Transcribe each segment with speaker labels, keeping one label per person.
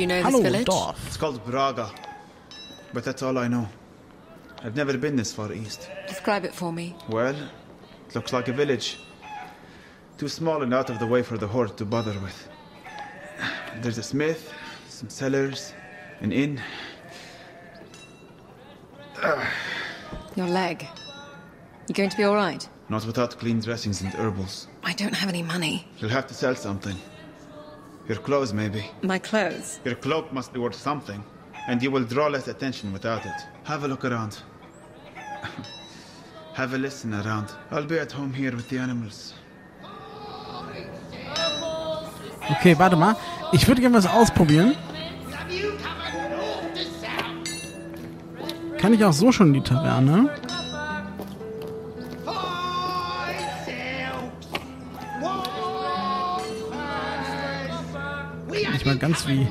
Speaker 1: you know this
Speaker 2: Hallo,
Speaker 1: village?
Speaker 2: Dorf.
Speaker 3: It's called Braga, but that's all I know. I've never been this far east.
Speaker 1: Describe it for me.
Speaker 3: Well, it looks like a village. Too small and out of the way for the horde to bother with. There's a smith, some cellars, an inn.
Speaker 1: Your leg. You going to be all right?
Speaker 3: Not without clean dressings and herbals.
Speaker 1: I don't have any money.
Speaker 3: You'll have to sell something. Your clothes, maybe.
Speaker 1: My clothes?
Speaker 3: Your cloak must be worth something, and you will draw less attention without it. Have a look around. Have a listen around. I'll be at home here with the animals.
Speaker 2: Okay, warte mal. Ich würde gerne was ausprobieren. Kann ich auch so schon in die Taverne? Nicht mal ganz wie...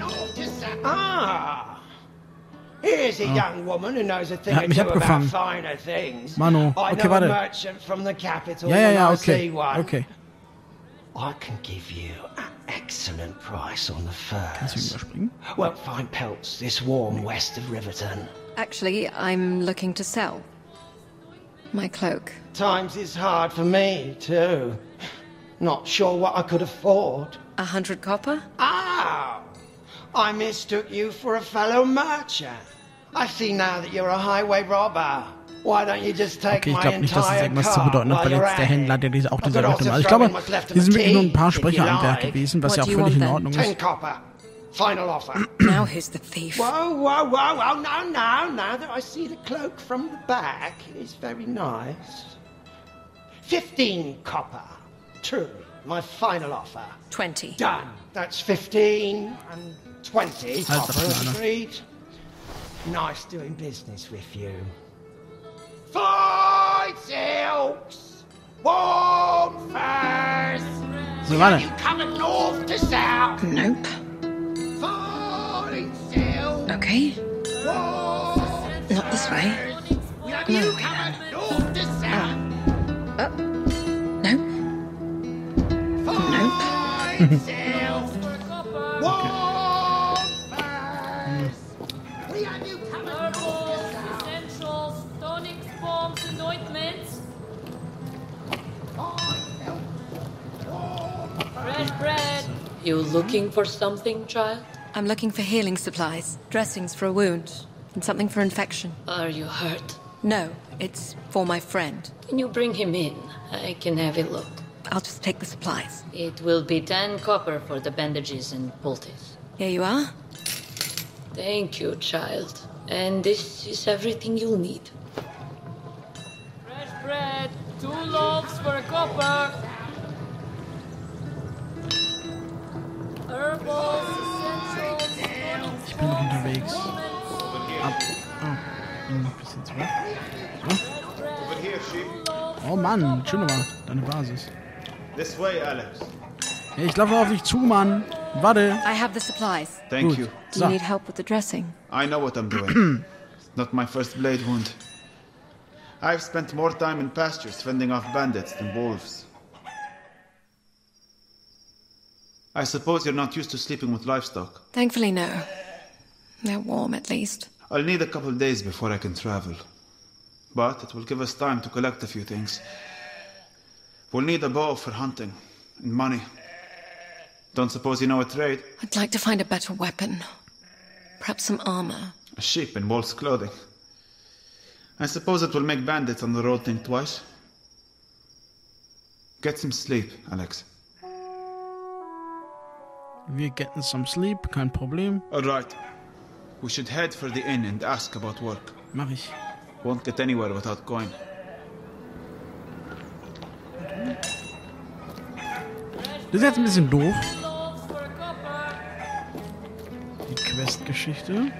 Speaker 4: Here's a young woman who knows a thing
Speaker 2: Hat
Speaker 4: or
Speaker 2: mich
Speaker 4: two about
Speaker 2: abgefangen.
Speaker 4: finer things.
Speaker 2: Mano,
Speaker 4: I
Speaker 2: okay,
Speaker 4: know a
Speaker 2: warte.
Speaker 4: merchant from the capital
Speaker 2: Ja,
Speaker 4: when I
Speaker 2: okay.
Speaker 4: see one.
Speaker 2: Okay.
Speaker 4: I can give you an excellent price on the
Speaker 2: Kannst du
Speaker 4: furs.
Speaker 2: überspringen?
Speaker 4: Won't find pelts this warm west of Riverton.
Speaker 1: Actually, I'm looking to sell. My cloak.
Speaker 4: Times is hard for me, too. Not sure what I could afford.
Speaker 1: 100 copper?
Speaker 4: Oh! I mistook you for a fellow merchant. I see now that you're a highway robber. Why don't you just take
Speaker 2: Okay, ich
Speaker 4: my
Speaker 2: glaube nicht, dass es
Speaker 4: entire
Speaker 2: irgendwas zu
Speaker 4: car
Speaker 2: bedeuten hat,
Speaker 4: while
Speaker 2: weil
Speaker 4: you're
Speaker 2: jetzt der
Speaker 4: at
Speaker 2: Händler,
Speaker 4: it?
Speaker 2: der diese auch
Speaker 4: I
Speaker 2: diese
Speaker 4: could
Speaker 2: Leute
Speaker 4: also
Speaker 2: macht. Ich
Speaker 4: throw
Speaker 2: glaube,
Speaker 4: in what's left of
Speaker 2: hier sind
Speaker 4: the
Speaker 2: wirklich nur ein
Speaker 4: tea,
Speaker 2: paar
Speaker 4: if you
Speaker 2: Sprecher am Werk
Speaker 4: like.
Speaker 2: gewesen, was
Speaker 1: What
Speaker 2: ja auch
Speaker 1: do you
Speaker 2: völlig
Speaker 1: want
Speaker 2: in
Speaker 1: then?
Speaker 2: Ordnung
Speaker 4: 10
Speaker 2: ist.
Speaker 4: copper. Final offer.
Speaker 1: Now who's the thief?
Speaker 4: Whoa, whoa, whoa, whoa, no, no. Now that I see the cloak from the back, it is very nice. 15 copper. Truly, my final offer.
Speaker 1: 20.
Speaker 4: Done. That's 15 and 20
Speaker 2: Halt,
Speaker 4: copper,
Speaker 2: sag mal, ne?
Speaker 4: agreed. Nice doing business with you. 5 silks, warm furs.
Speaker 2: So, warte.
Speaker 4: You coming north to south?
Speaker 1: Nope.
Speaker 4: 5 silks,
Speaker 1: Okay.
Speaker 4: warm
Speaker 1: Not this way.
Speaker 4: furs.
Speaker 1: No
Speaker 4: You
Speaker 1: way,
Speaker 4: coming north to south?
Speaker 1: Nope. Nope.
Speaker 4: 5 silks, warm furs. We have you coming north to south?
Speaker 5: Essentials, tonics, bombs, and ointments. Fresh bread. You looking for something, child?
Speaker 1: I'm looking for healing supplies, dressings for a wound, and something for infection.
Speaker 5: Are you hurt?
Speaker 1: No, it's for my friend.
Speaker 5: Can you bring him in? I can have a look.
Speaker 1: I'll just take the supplies.
Speaker 5: It will be 10 copper for the bandages and poultice.
Speaker 1: Here you are.
Speaker 5: Thank you, child. And this is everything you'll need. Fresh bread, 2 loaves for a copper. Herbals, essentials,
Speaker 2: Ich bin noch unterwegs. Bin noch ein bisschen zurück.
Speaker 3: Over here, sheep.
Speaker 2: Oh Mann, schön aber, deine Basis.
Speaker 3: This way, Alex.
Speaker 2: Hey, ich laufe auf dich zu, Mann. Warte.
Speaker 1: I have the supplies.
Speaker 3: Thank
Speaker 2: Gut.
Speaker 3: you.
Speaker 1: Do
Speaker 2: So.
Speaker 1: you need help with the dressing?
Speaker 3: I know what I'm doing. It's not my first blade wound. I've spent more time in pastures fending off bandits than wolves. I suppose you're not used to sleeping with livestock.
Speaker 1: Thankfully, no. They're warm, at least.
Speaker 3: I'll need a couple days before I can travel. But it will give us time to collect a few things. We'll need a bow for hunting, and money. Don't suppose you know a trade?
Speaker 1: I'd like to find a better weapon. Perhaps some armor.
Speaker 3: A sheep in wolf's clothing. I suppose it will make bandits on the road think twice. Get some sleep, Alex.
Speaker 2: Wir getting some sleep, kein Problem.
Speaker 3: All right. We should head for the inn and ask about work.
Speaker 2: Mach ich.
Speaker 3: Won't get anywhere without going.
Speaker 2: Das ist jetzt ein bisschen doof,
Speaker 5: loaves for a copper.
Speaker 2: die Quest-Geschichte.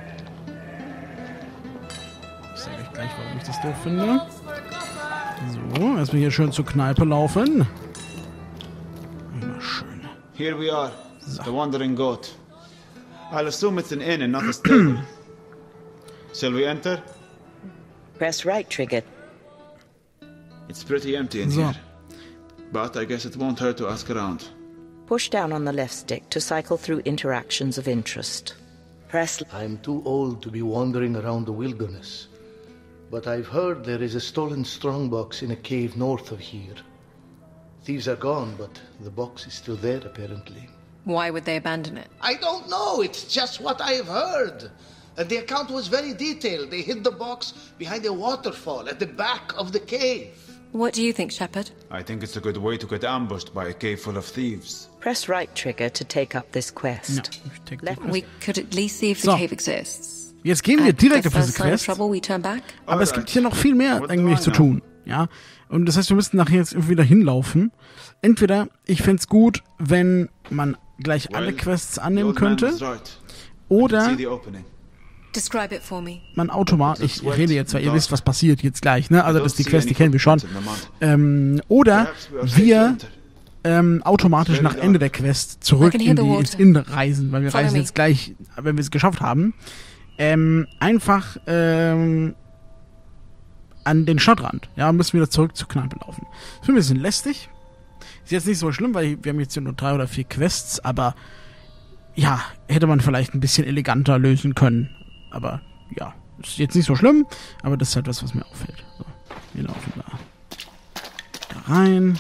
Speaker 2: Ich sage euch gleich, warum ich das doof finde.
Speaker 5: Loaves for a copper.
Speaker 2: So, erstmal hier schön zur Kneipe laufen. Immer schön.
Speaker 3: Here we are, the Wandering Goat. I'll assume it's an inn and not a stable. Shall we enter?
Speaker 6: Press right trigger.
Speaker 3: It's pretty empty in
Speaker 2: So.
Speaker 3: here. But I guess it won't hurt to ask around.
Speaker 6: Push down on the left stick to cycle through interactions of interest. Press.
Speaker 7: I'm too old to be wandering around the wilderness. But I've heard there is a stolen strongbox in a cave north of here. Thieves are gone, but the box is still there, apparently.
Speaker 1: Why would they abandon it?
Speaker 7: I don't know. It's just what I've heard. And the account was very detailed. They hid the box behind a waterfall at the back of the cave.
Speaker 1: What do you think, Shepard?
Speaker 3: I think it's a good way to get ambushed by a cave full of thieves.
Speaker 6: Press right trigger to take up this quest.
Speaker 2: Ja, ich take
Speaker 6: Left-
Speaker 1: We could at least see if the
Speaker 2: So.
Speaker 1: cave exists.
Speaker 2: Jetzt gehen wir
Speaker 1: At
Speaker 2: direkt
Speaker 1: the
Speaker 2: auf diese
Speaker 1: first sign of
Speaker 2: Quest.
Speaker 1: trouble, we turn back.
Speaker 2: Aber es gibt hier noch viel mehr
Speaker 3: What do
Speaker 2: eigentlich
Speaker 3: I
Speaker 2: zu
Speaker 3: know?
Speaker 2: tun. Ja. Und das heißt, wir müssten nachher jetzt irgendwie wieder hinlaufen. Entweder, ich fänd's gut, wenn man gleich alle
Speaker 3: Well,
Speaker 2: Quests
Speaker 3: the
Speaker 2: annehmen
Speaker 3: old man
Speaker 2: könnte.
Speaker 3: was right.
Speaker 2: Oder
Speaker 3: See the opening.
Speaker 1: Describe it for me.
Speaker 2: man automatisch, ich rede jetzt, weil ihr wisst, was passiert jetzt gleich, ne? Also das ist die Quest, die kennen wir schon. Oder wir automatisch nach Ende der Quest zurück ins Inn reisen, weil wir reisen jetzt gleich, wenn wir es geschafft haben, einfach an den Stadtrand. Ja, müssen wieder zurück zur Kneipe laufen. Das finde ich ein bisschen lästig. Ist jetzt nicht so schlimm, weil wir haben jetzt hier nur 3 oder 4 Quests, aber ja, hätte man vielleicht ein bisschen eleganter lösen können. Aber ja, ist jetzt nicht so schlimm, aber das ist halt was mir auffällt. So, wir laufen da rein.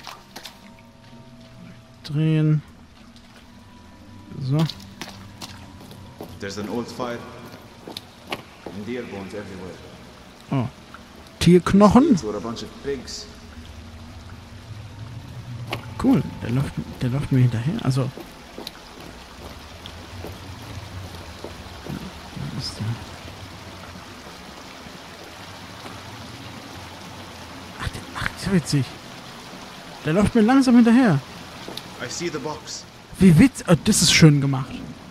Speaker 2: Drehen. So.
Speaker 3: There's an old fire. And deer bones everywhere.
Speaker 2: Oh. Tierknochen.
Speaker 3: These were a bunch of pigs.
Speaker 2: Cool. Der läuft mir hinterher. Also. Wo ist der? Ach, ist ja witzig. Der läuft mir langsam hinterher.
Speaker 3: I see the box.
Speaker 2: Wie witzig. Oh, das ist schön gemacht.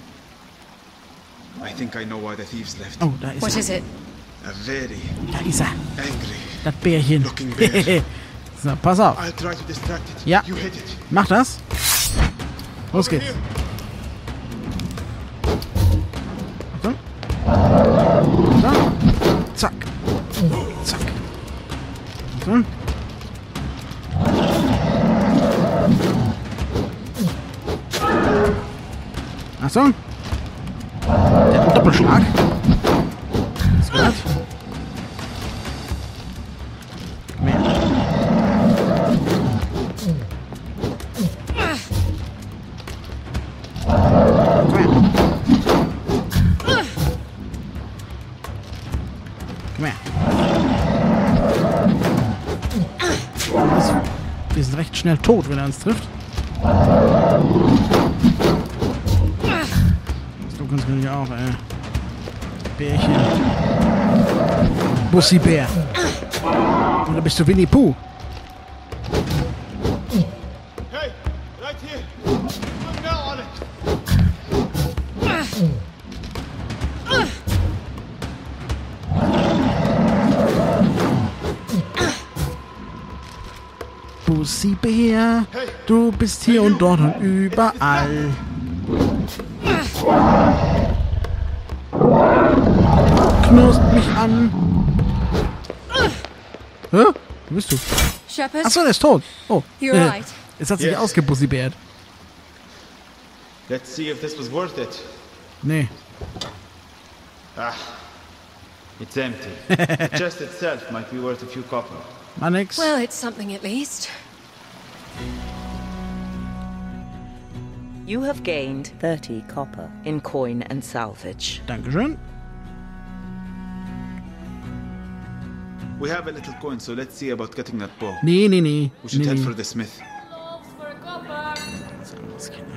Speaker 3: I think I know why the thieves left.
Speaker 2: Oh, da ist
Speaker 1: What
Speaker 2: er.
Speaker 1: is it?
Speaker 3: A very
Speaker 2: Da ist er.
Speaker 3: angry.
Speaker 2: Das Bärchen.
Speaker 3: Looking bear.
Speaker 2: So, pass auf.
Speaker 3: I'll try to distract it.
Speaker 2: Ja.
Speaker 3: You hit it.
Speaker 2: Mach das. Los geht's. So. So. Zack. Zack. So. Achtung. Der hat einen Doppelschlag. Das gehört. Komm her. Komm her. Wir sind recht schnell tot, wenn er uns trifft. Du kannst mich auch, ey. Bärchen. Bussi-Bär. Oder bist du Winnie Pooh?
Speaker 3: Hey, right here. I'm now on it.
Speaker 2: Bussi-Bär. Du bist hier und dort und überall. Knurst mich an. Hä? Wo bist du?
Speaker 1: Shepard?
Speaker 2: Achso, der ist tot. Oh.
Speaker 1: You're right.
Speaker 2: Jetzt hat sich
Speaker 3: Yes.
Speaker 2: ausgebussibärt.
Speaker 3: Let's see if this was worth it.
Speaker 2: Nee.
Speaker 3: It's empty. The chest itself might be worth a few copper.
Speaker 2: War nix.
Speaker 1: Well, it's something at least.
Speaker 6: You have gained 30 copper in coin and salvage.
Speaker 2: Dankeschön.
Speaker 3: We have a little coin, so let's see about getting that bow.
Speaker 2: Nee, nee, nee.
Speaker 3: We should
Speaker 2: Nee,
Speaker 3: head
Speaker 2: nee.
Speaker 3: for the smith.
Speaker 2: Das Kinder.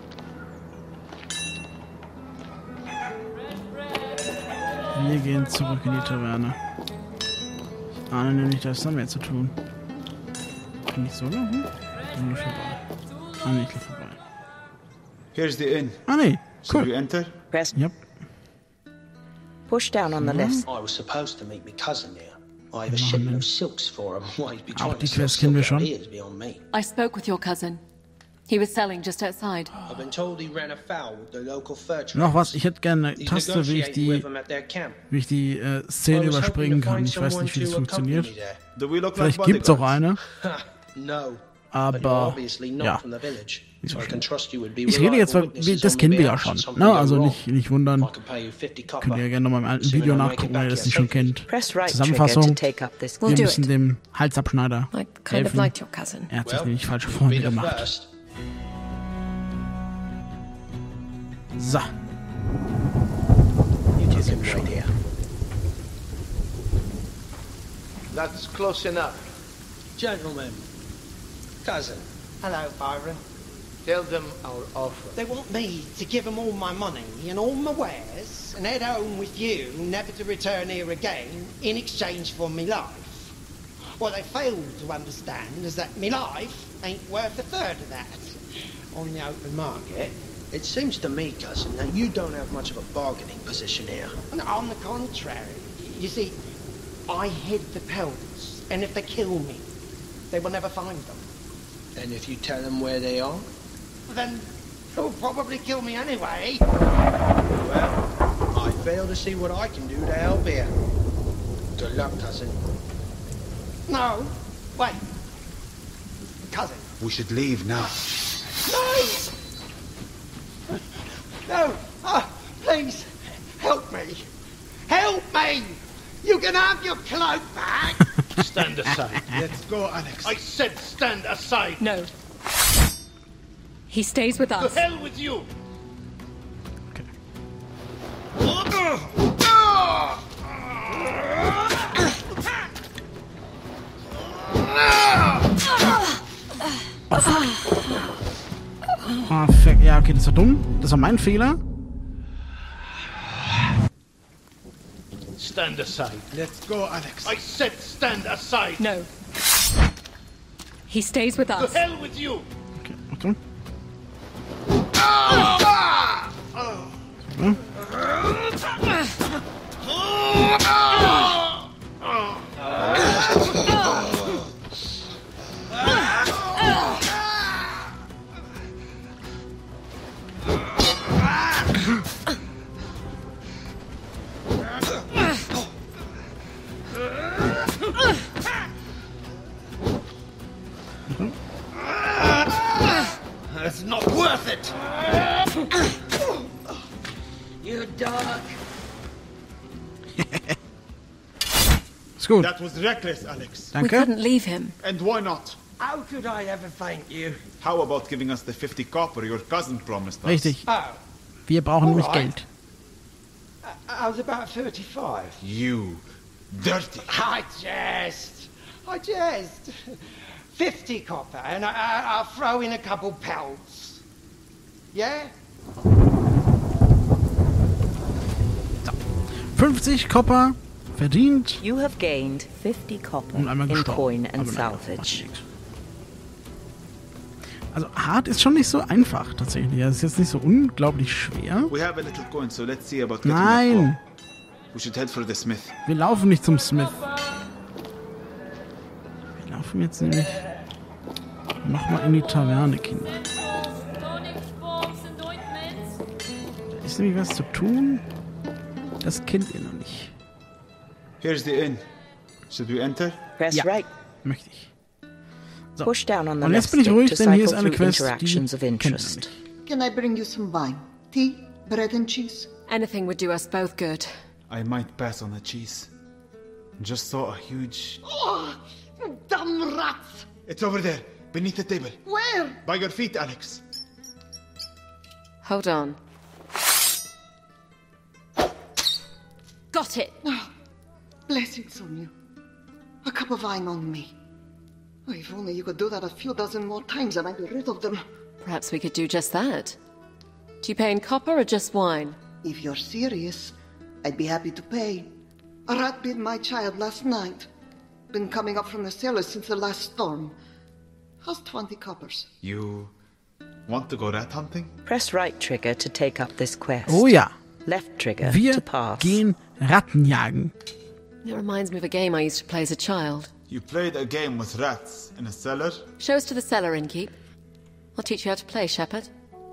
Speaker 2: Wir gehen zurück in die Taverne. Ich ahne nämlich, da ist noch mehr zu tun. Kann ich so laufen? Bin ich vorbei. Ah, nee, ich lauf vorbei.
Speaker 3: Here's the inn.
Speaker 2: Ah, nee.
Speaker 3: Should we
Speaker 2: Cool.
Speaker 3: enter?
Speaker 6: Press.
Speaker 2: Yep.
Speaker 6: Push down on the left.
Speaker 4: I was supposed to meet my cousin here. I have a shipment of silks for him. Why he'd be
Speaker 2: Auch
Speaker 4: trying
Speaker 2: die
Speaker 4: to sell
Speaker 2: Quest kennen wir
Speaker 4: silk out
Speaker 2: schon.
Speaker 4: here is beyond me.
Speaker 1: I spoke with your cousin. He was selling just outside.
Speaker 4: I've been told he ran afoul with the local fur traders.
Speaker 2: Noch was, ich hätte gerne eine
Speaker 4: He's
Speaker 2: Taste, wie ich
Speaker 4: negotiating with
Speaker 2: die,
Speaker 4: them at their camp.
Speaker 2: Szene
Speaker 4: I was hoping
Speaker 2: überspringen
Speaker 4: to
Speaker 2: kann.
Speaker 4: find
Speaker 2: Ich weiß
Speaker 4: someone
Speaker 2: nicht, wie das
Speaker 4: to accompany
Speaker 2: funktioniert.
Speaker 4: me there.
Speaker 3: Do we look like
Speaker 2: Vielleicht gibt's auch
Speaker 3: bodyguards?
Speaker 2: eine.
Speaker 4: Ha, no.
Speaker 2: Aber, ja. Ich rede jetzt, das kennen wir ja schon. Ne? Also nicht wundern. Könnt ihr gerne nochmal im alten Video nachgucken, wenn ihr das nicht schon kennt. Zusammenfassung. Wir müssen dem Halsabschneider helfen. Er hat sich nämlich falsche Freunde gemacht. So.
Speaker 7: That's close enough.
Speaker 4: Gentlemen. Cousin. Hello, Byron.
Speaker 7: Tell them our offer.
Speaker 4: They want me to give them all my money and all my wares and head home with you, never to return here again, in exchange for me life. What they fail to understand is that me life ain't worth a third of that on the open market.
Speaker 8: It seems to me, cousin, that you don't have much of a bargaining position here.
Speaker 4: No, on the contrary. You see, I hid the pelts, and if they kill me, they will never find them.
Speaker 8: And if you tell them where they are?
Speaker 4: Then they'll probably kill me anyway.
Speaker 8: Well, I fail to see what I can do to help here. Good luck, cousin.
Speaker 4: No, wait. Cousin.
Speaker 3: We should leave now.
Speaker 4: No! No! Please, help me. Help me! You can have your cloak back!
Speaker 7: Stand aside.
Speaker 3: Let's go, Alex.
Speaker 7: I said stand aside.
Speaker 1: No. He stays with us.
Speaker 7: To hell with you!
Speaker 2: Okay. Ah, fuck. Ja, okay, das war dumm. Das war mein Fehler.
Speaker 7: Stand aside.
Speaker 3: Let's go, Alex.
Speaker 7: I said stand aside.
Speaker 1: No. He stays with
Speaker 7: To
Speaker 1: us.
Speaker 7: hell with you!
Speaker 2: Okay, Achtung.
Speaker 7: It's not worth it!
Speaker 8: You dog!
Speaker 2: Ist gut.
Speaker 3: That was reckless, Alex.
Speaker 1: We
Speaker 2: Danke.
Speaker 1: couldn't leave him.
Speaker 3: And why not?
Speaker 4: How could I ever thank you?
Speaker 3: How about giving us the 50 copper your cousin promised us?
Speaker 2: Richtig.
Speaker 4: Oh,
Speaker 2: Wir brauchen nämlich
Speaker 4: Alright.
Speaker 2: Geld.
Speaker 4: I was about 35.
Speaker 3: You dirty.
Speaker 4: I jest. 50 copper, and I'll throw in a couple pelts. Yeah?
Speaker 2: 50 Copper verdient
Speaker 6: You have gained 50 copper
Speaker 2: und einmal
Speaker 6: in
Speaker 2: gestorben.
Speaker 6: coin and
Speaker 2: Aber naja,
Speaker 6: salvage.
Speaker 2: macht nichts. Also hart ist schon nicht so einfach tatsächlich. Es ist jetzt nicht so unglaublich schwer.
Speaker 3: We have a little coin, so let's see about getting that
Speaker 2: Nein,
Speaker 3: coin. We should head for the smith.
Speaker 2: wir laufen nicht zum Smith. Wir laufen jetzt nämlich nochmal in die Taverne, Kinder. Da ist nämlich was zu tun. Das kennt ihr noch nicht.
Speaker 3: Here's the inn. Should we enter?
Speaker 6: Press
Speaker 2: Ja.
Speaker 6: right.
Speaker 2: Möchte ich. So.
Speaker 6: Push down on the
Speaker 2: Und
Speaker 6: left
Speaker 2: jetzt bin ich
Speaker 6: stick
Speaker 2: ruhig,
Speaker 6: to
Speaker 2: denn hier ist
Speaker 6: cycle
Speaker 2: eine
Speaker 6: through
Speaker 2: Quest, die
Speaker 6: interactions of
Speaker 2: kennt ihr
Speaker 6: interest.
Speaker 2: nicht.
Speaker 9: Can I bring you some wine? Tea? Bread and cheese?
Speaker 1: Anything would do us both good.
Speaker 3: I might pass on the cheese. Just saw a huge...
Speaker 9: Oh, damn rats!
Speaker 3: It's over there, beneath the table.
Speaker 9: Where?
Speaker 3: By your feet, Alex.
Speaker 1: Hold on. Got it!
Speaker 9: Blessings on you. A cup of wine on me. Oh, if only you could do that a few dozen more times and I'd be rid of them.
Speaker 1: Perhaps we could do just that. Do you pay in copper or just wine?
Speaker 9: If you're serious, I'd be happy to pay. A rat bit my child last night. Been coming up from the cellar since the last storm. How's 20 coppers?
Speaker 3: You want to go rat hunting?
Speaker 6: Press right trigger to take up this quest.
Speaker 2: Oh ja,
Speaker 6: Left trigger
Speaker 2: wir
Speaker 6: to pass.
Speaker 2: gehen Ratten jagen.
Speaker 1: It reminds me of a game I used to play as a child.
Speaker 3: You played a game with rats in a cellar?
Speaker 1: Show us to the cellar, innkeep. I'll teach you how to play, shepherd.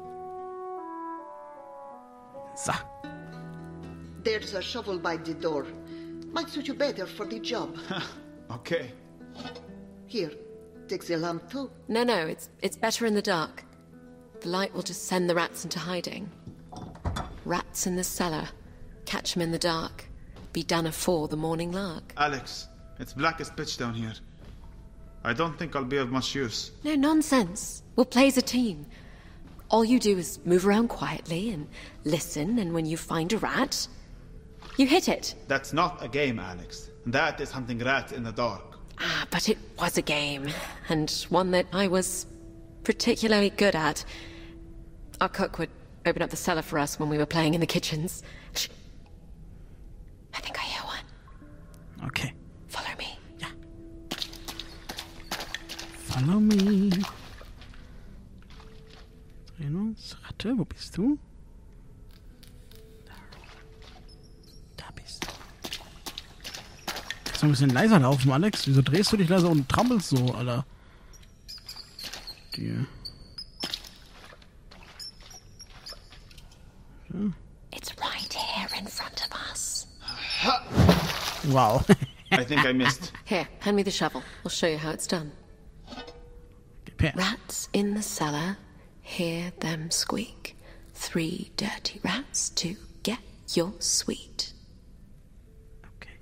Speaker 2: So.
Speaker 9: There's a shovel by the door. Might suit you better for the job.
Speaker 3: Okay.
Speaker 9: Here, Dixie lamp too?
Speaker 1: No, it's better in the dark. The light will just send the rats into hiding. Rats in the cellar. Catch them in the dark. Be done afore the morning lark.
Speaker 3: Alex, it's black as pitch down here. I don't think I'll be of much use.
Speaker 1: No nonsense. We'll play as a team. All you do is move around quietly and listen, and when you find a rat, you hit it.
Speaker 3: That's not a game, Alex. That is hunting rats in the dark.
Speaker 1: Ah, but it was a game, and one that I was particularly good at. Our cook would open up the cellar for us when we were playing in the kitchens. Shh. I think I hear one.
Speaker 2: Okay.
Speaker 1: Follow me.
Speaker 2: Ja. Follow me. Trainingsratte, wo bist du? Da bist du. Kannst du ein bisschen leiser laufen, Alex? Wieso drehst du dich leiser und trampelst so, Alter? Die.
Speaker 1: It's right here in front of us.
Speaker 2: Wow.
Speaker 3: I think I missed.
Speaker 1: Here, hand me the shovel. I'll show you how it's done. Rats in the cellar, hear them squeak. 3 dirty rats to get your sweet.
Speaker 2: Okay.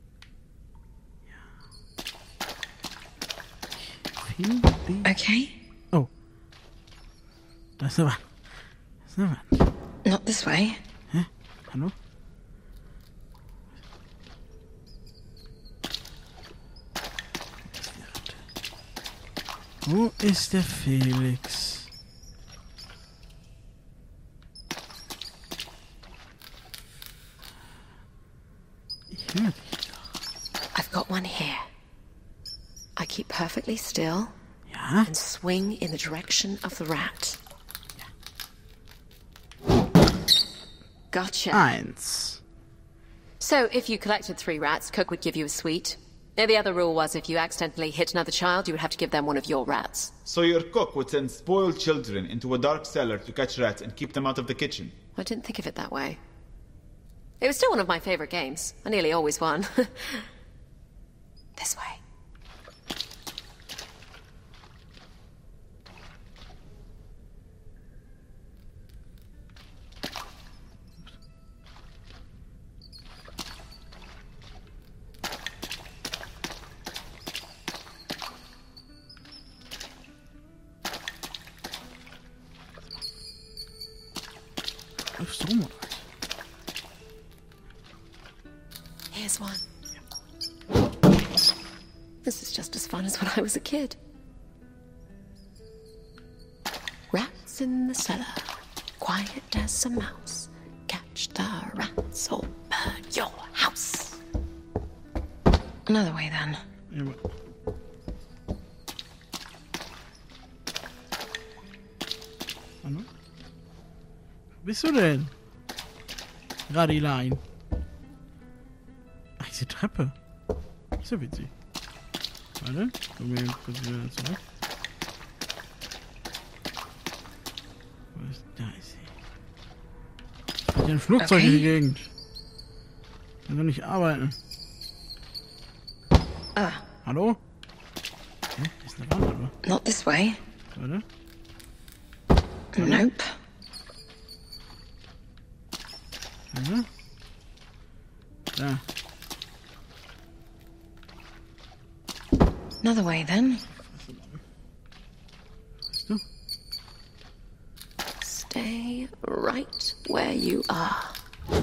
Speaker 2: Ja.
Speaker 1: Okay.
Speaker 2: Oh. Da ist eine Wand. Da ist eine Wand.
Speaker 1: Not this way.
Speaker 2: Hä? Hallo? Wo ist der Felix? Ich höre dich doch.
Speaker 1: I've got one here. I keep perfectly still.
Speaker 2: Ja?
Speaker 1: And swing in the direction of the rat. Gotcha.
Speaker 2: 1.
Speaker 1: So, if you collected 3 rats, Cook would give you a sweet. The other rule was if you accidentally hit another child, you would have to give them one of your rats.
Speaker 3: So your cook would send spoiled children into a dark cellar to catch rats and keep them out of the kitchen?
Speaker 1: I didn't think of it that way. It was still one of my favorite games. I nearly always won. This way. Here's one. This is just as fun as when I was a kid. Rats in the cellar, quiet as a mouse. Catch the rats or burn your house. Another way then.
Speaker 2: Ja, hallo? Wo bist du denn? Radilein. Ach, diese Treppe. Ist ja witzig. Warte, kommen wir kurz wieder zurück. Wo ist, da ist sie. Ich hatte ein Flugzeug in die Gegend. Ich kann doch nicht arbeiten.
Speaker 1: Ah.
Speaker 2: Hallo? Hä? Ist eine Wand, oder?
Speaker 1: Not this way.
Speaker 2: Warte.
Speaker 1: Nope.
Speaker 2: Warte. Da.
Speaker 1: Another way then.
Speaker 2: Du?
Speaker 1: Stay right where you are.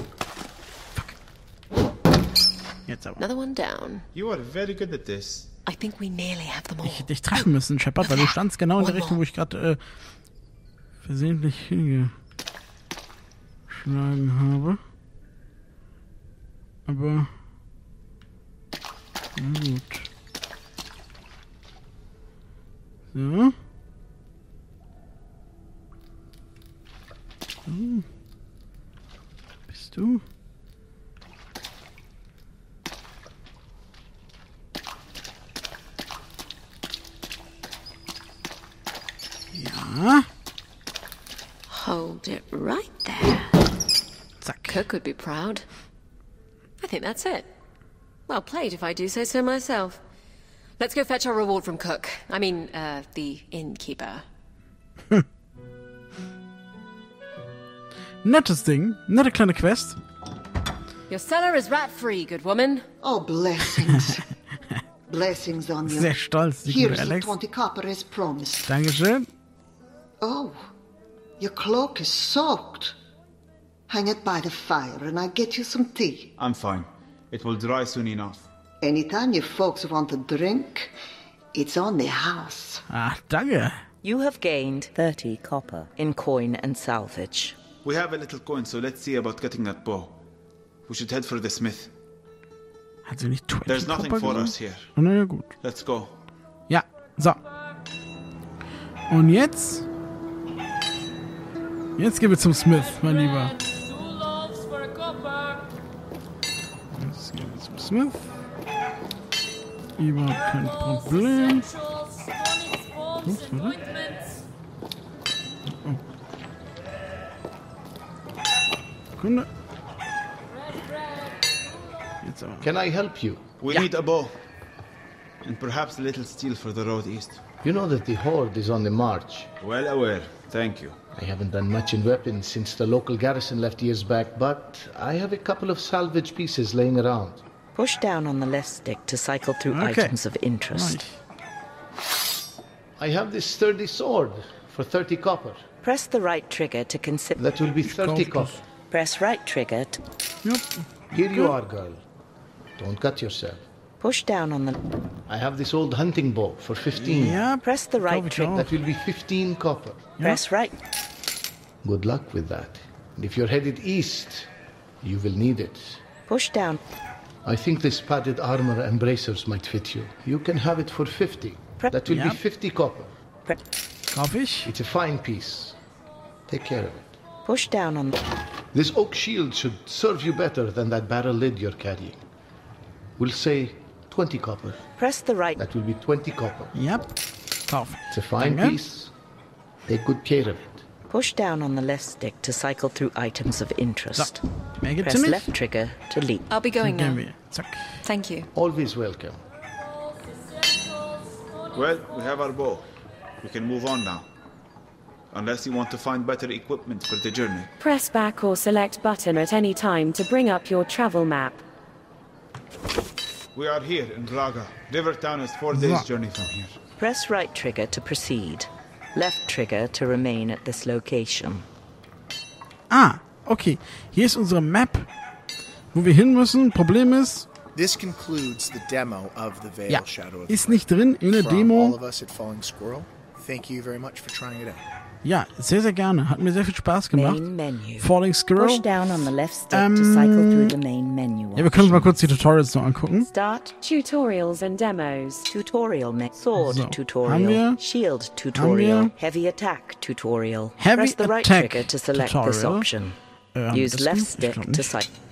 Speaker 2: Jetzt aber.
Speaker 1: Another one down.
Speaker 3: You are very good at this.
Speaker 1: I think we nearly have them all.
Speaker 2: Ich hätte dich treffen müssen, Shepard, weil du standst genau in der Richtung, wo ich gerade versehentlich hingeschlagen habe. Aber na gut. So. Bist du? Ja.
Speaker 1: Hold it right there.
Speaker 2: Zack.
Speaker 1: Cook would be proud. I think that's it. Well played, if I do say so myself. Let's go fetch our reward from Cook. I mean, the innkeeper.
Speaker 2: Nettes Ding. Nette kleine Quest.
Speaker 1: Your cellar is rat-free, good woman.
Speaker 9: Oh, blessings. Blessings on you.
Speaker 2: Sehr stolz, die
Speaker 9: Here's
Speaker 2: gute
Speaker 9: the
Speaker 2: Alex.
Speaker 9: 20 copper as promised.
Speaker 2: Dankeschön.
Speaker 9: Oh, your cloak is soaked. Hang it by the fire and I'll get you some tea.
Speaker 3: I'm fine. It will dry soon enough.
Speaker 9: Anytime you folks want a drink, it's on the house.
Speaker 2: Ah, danke.
Speaker 6: You have gained 30 copper in coin and salvage.
Speaker 3: We have a little coin, so let's see about getting that bow. We should head for the smith.
Speaker 2: Hat sie nicht 20
Speaker 3: There's nothing
Speaker 2: Copper
Speaker 3: for
Speaker 2: gesagt?
Speaker 3: us here.
Speaker 2: Na ja, gut.
Speaker 3: Let's go.
Speaker 2: Ja, so. Und jetzt? Jetzt gehen wir zum Smith, mein Lieber. Jetzt gehen wir zum Smith. Überhaupt kein Problem. Ups, warte. Oh. Sekunde. Jetzt aber.
Speaker 7: Can I help you?
Speaker 3: We need a bow. And perhaps a little steel for the road east.
Speaker 7: You know that the Horde is on the march.
Speaker 3: Well aware. Thank you.
Speaker 7: I haven't done much in weapons since the local garrison left years back, but I have a couple of salvage pieces laying around.
Speaker 6: Push down on the left stick to cycle through items of interest.
Speaker 2: Right.
Speaker 7: I have this sturdy sword for 30 copper.
Speaker 6: Press the right trigger to consider.
Speaker 7: That will be 30 copper.
Speaker 6: Press right trigger to
Speaker 2: Yep.
Speaker 7: Here you are, girl. Don't cut yourself.
Speaker 6: push down on the.
Speaker 7: I have this old hunting bow for 15.
Speaker 2: Ja,
Speaker 6: Press the right
Speaker 2: glaub ich
Speaker 6: trigger.
Speaker 2: auch.
Speaker 7: That will be 15 copper.
Speaker 6: Press right.
Speaker 7: Good luck with that. And if you're headed east, you will need it.
Speaker 6: Push down.
Speaker 7: I think this padded armor and bracers might fit you. You can have it for 50. That will be
Speaker 2: Yep.
Speaker 7: 50 copper.
Speaker 2: Kauf ich.
Speaker 7: It's a fine piece. Take care of it.
Speaker 6: Push down on.
Speaker 7: This oak shield should serve you better than that barrel lid you're carrying. We'll say 20 copper.
Speaker 6: Press the right.
Speaker 7: That will be 20 copper.
Speaker 2: Yep. Kauf.
Speaker 7: It's a fine
Speaker 2: Danke.
Speaker 7: piece. Take good care of it.
Speaker 6: Push down on the left stick to cycle through items of interest.
Speaker 2: So, mehr gibt's
Speaker 6: Press
Speaker 2: hier
Speaker 6: left
Speaker 2: nicht.
Speaker 6: trigger to leap.
Speaker 1: I'll be going
Speaker 2: Gehen
Speaker 1: now.
Speaker 2: wir. Zack.
Speaker 1: Thank you.
Speaker 7: Always welcome.
Speaker 3: Well, we have our bow. We can move on now. Unless you want to find better equipment for the journey.
Speaker 10: Press back or select button at any time to bring up your travel map.
Speaker 3: We are here in Braga. Rivertown is 4 days'
Speaker 2: So.
Speaker 3: journey from here.
Speaker 6: Press right trigger to proceed. Left trigger to remain at this location.
Speaker 2: Ah, okay. Hier ist unsere Map, wo wir hin müssen. Problem ist,
Speaker 11: This concludes the demo of the Veil
Speaker 2: ja,
Speaker 11: Shadow of
Speaker 2: ist nicht drin in der
Speaker 11: From all
Speaker 2: Demo.
Speaker 11: of us at Falling Squirrel, thank you very much for trying it out.
Speaker 2: Ja, sehr, sehr gerne. Hat mir sehr viel Spaß gemacht.
Speaker 6: Main menu.
Speaker 2: Falling Squirrel.
Speaker 6: Push down on the left stick to cycle through the main menu.
Speaker 2: Ja, wir können uns mal kurz die Tutorials noch angucken.
Speaker 6: Start
Speaker 10: Tutorials and demos.
Speaker 6: tutorial sword
Speaker 2: So,
Speaker 6: tutorial,
Speaker 2: haben wir-
Speaker 6: shield tutorial,
Speaker 2: wir-
Speaker 6: heavy attack tutorial.
Speaker 2: Heavy
Speaker 6: Press the right
Speaker 2: attack
Speaker 6: trigger to select this
Speaker 2: tutorial.
Speaker 6: option.
Speaker 2: Haben wir
Speaker 6: Use
Speaker 2: das
Speaker 6: left
Speaker 2: gemacht? Ich
Speaker 6: stick
Speaker 2: glaub
Speaker 6: to
Speaker 2: nicht.
Speaker 6: cycle.